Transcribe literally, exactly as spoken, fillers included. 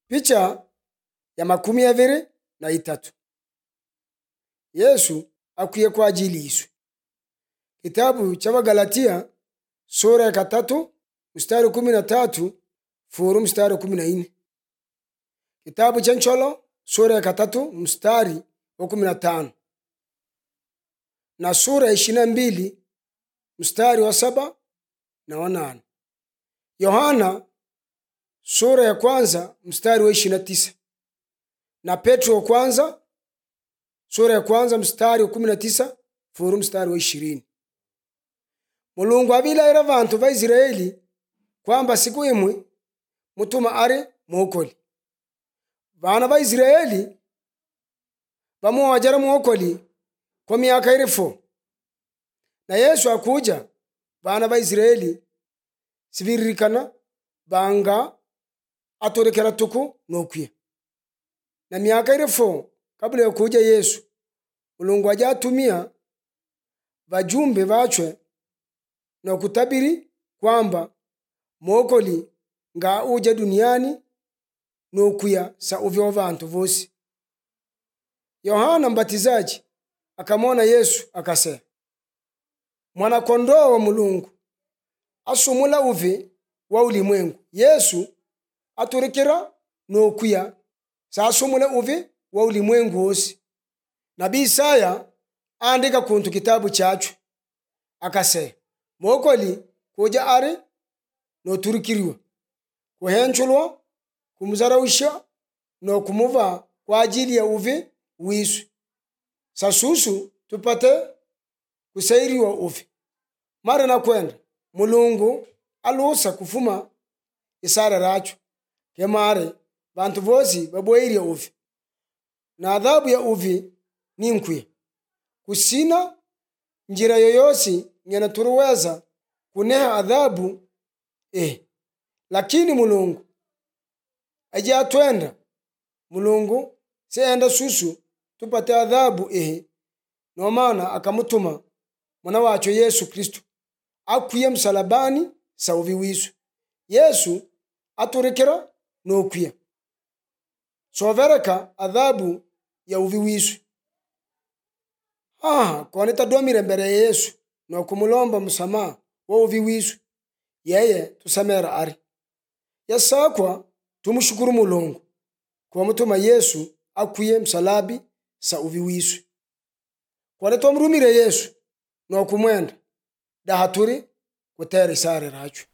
Picha ya makumi abiri na itatu. Yesu akwiye kwa ajili yesu. Kitabu cha Galatia sura ya katatu mstari kumi na tatu furu mstari kumi na nne. Kitabu cha Ncholo sura ya katatu mstari wa kumi na tano na sura ya ishirini na mbili mstari wa saba na wa nane. Yohana sura ya kwanza mstari wa ishirini na tisa na Petro wa kwanza sura ya kwanza mstari wa kumi na tisa furu mstari wa ishirini. Mulungu abilaira vantu va Israeli kwamba siku imwe mutuma ari muokoli. Vana va Israeli vamuwajara muokoli kwa miaka elfu. Na Yesu akuja, vana va Israeli siviririkana banga atorekera tuku nokwiya. Na miaka elfu kabla ya kuja Yesu, Mulungu ajatumia vajumbe vachwe na kutabiri kwamba muokoli nga uje duniani nokwiya sa uvyo vantu vosi. Yohana Mbatizaji akamwona Yesu akasema, mwana kondoo wa Mulungu asumula uvi wa ulimwengu. Yesu aturikira nokwiya sa asumula uvi wa ulimwengu wosi. Nabii Isaya andika kuntu kitabu chachu akasema, muokoli kuja ari no turikiriwa, kuhenchulwa, kumzarawisha no kumuva kwa ajili ya uvi wisu. Sasusu tupate kusairiwa uvi. Mara na kwenda Mulungu alusa kufuma isara rachu kemare bantu vosi baboiria uvi. Na adhabu ya uvi ni nkwiya. Kusina njira yoyosi ngena turuweza kuneha adhabu eh. Lakini Mulungu aje atwenda. Mulungu seenda susu tupate adhabu eh. No maana akamutuma mwana wacho Yesu Kristo akwiye msalabani sa uvi wisu. Yesu aturikira nokwiya sovereka adhabu ya uvi wisu. Ah, kwa nitadomire mbere ya Yesu no kumulomba msamaha wa uvi wisu, yeye tusamera ari. Yasakwa tumushukuru Mulungu kwa mutuma Yesu akwiye msalabi sa uvi wisu. Kwa nitomrumire Yesu no kumwenda dahaturi kutera isare rachu.